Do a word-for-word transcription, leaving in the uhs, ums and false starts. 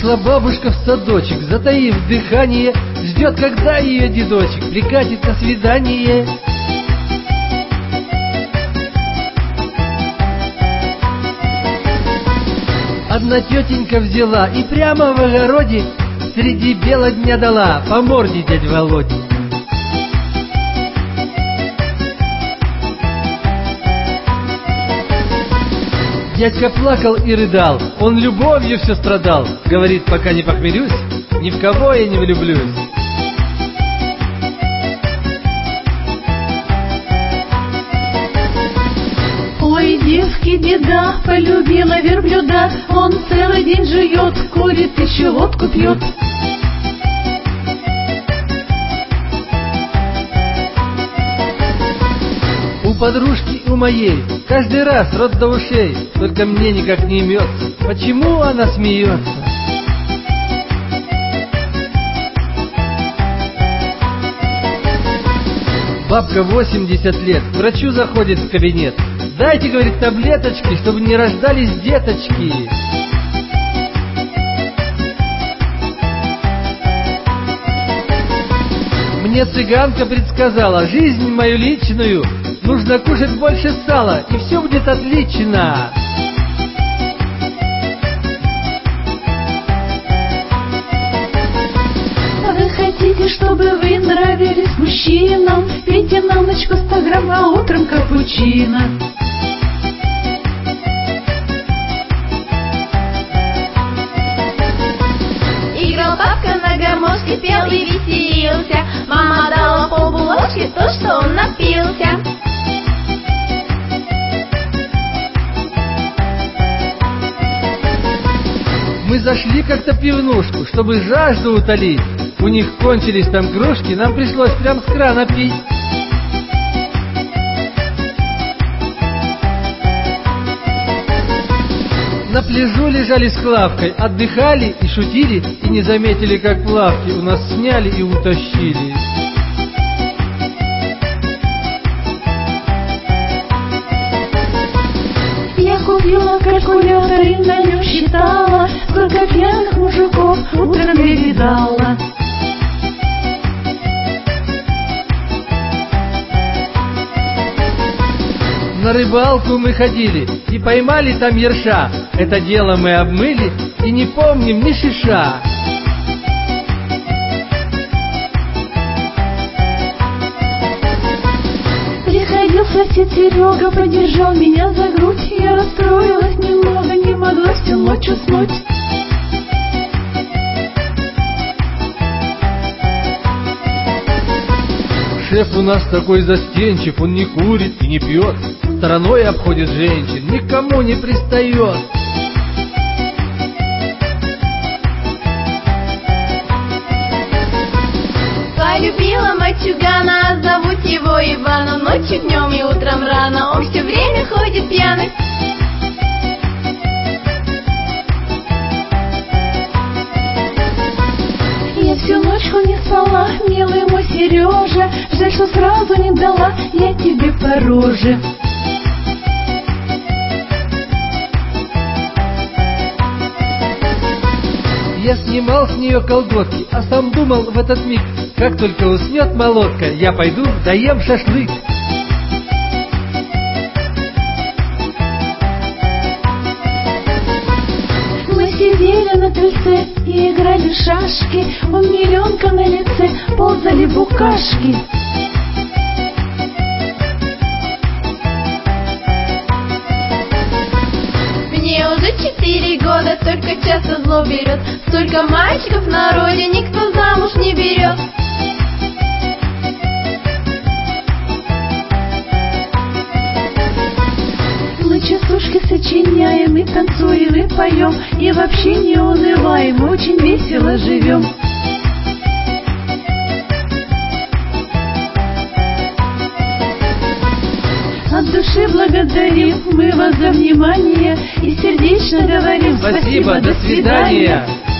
Ушла бабушка в садочек, затаив дыхание, ждет, когда ее дедочек прикатит на свидание. Одна тетенька взяла и прямо в огороде среди бела дня дала по морде дядь Володе. Дядька плакал и рыдал, он любовью все страдал. Говорит, пока не похмелюсь, ни в кого я не влюблюсь. Ой, девки, беда, полюбила верблюда. Он целый день жует, курит, еще водку пьет. У подружки, у моей, каждый раз рот до ушей, только мне никак не имется, почему она смеется. Бабка восемьдесят лет, к врачу заходит в кабинет. Дайте, говорит, таблеточки, чтобы не рождались деточки. Мне цыганка предсказала жизнь мою личную. Нужно кушать больше сала, и все будет отлично. Вы хотите, чтобы вы нравились мужчинам? Пейте на ночь по сто грамм, а утром капучино. Играл папка на гармошке, пел и веселился. Мама дала полбулочки, то, что он напился. Мы зашли как-то в пивнушку, чтобы жажду утолить. У них кончились там кружки, нам пришлось прям с крана пить. На пляжу лежали с Клавкой, отдыхали и шутили, и не заметили, как плавки у нас сняли и утащили. Я купила калькулятор и на нем считала, сколько пьяных мужиков утром я видала. На рыбалку мы ходили и поймали там ерша. Это дело мы обмыли и не помним ни шиша. Приходил сосед Серега, подержал меня за грудь. Я расстроилась немного, не могла всю ночь уснуть. Шеф у нас такой застенчив, он не курит и не пьет, стороной обходит женщин, никому не пристает. Полюбила мальчугана, зовут его Ивана. Ночью, днем и утром рано, он все время ходит пьяный. Я всю ночку не спала, милый мой Сережа. Жаль, что сразу не дала я тебе по роже. Я снимал с нее колготки, а сам думал в этот миг, как только уснет молотка, я пойду доем шашлык. Мы сидели на крыльце и играли в шашки. У миллионка на лице ползали букашки. Мне уже четыре года, только часто зло берет. Столько мальчиков в народе, никто замуж не берет. Мы частушки сочиняем и танцуем и поем, и вообще не унываем, очень весело живем. От души благодарим мы вас за внимание и сердечно говорим Спасибо, до свидания.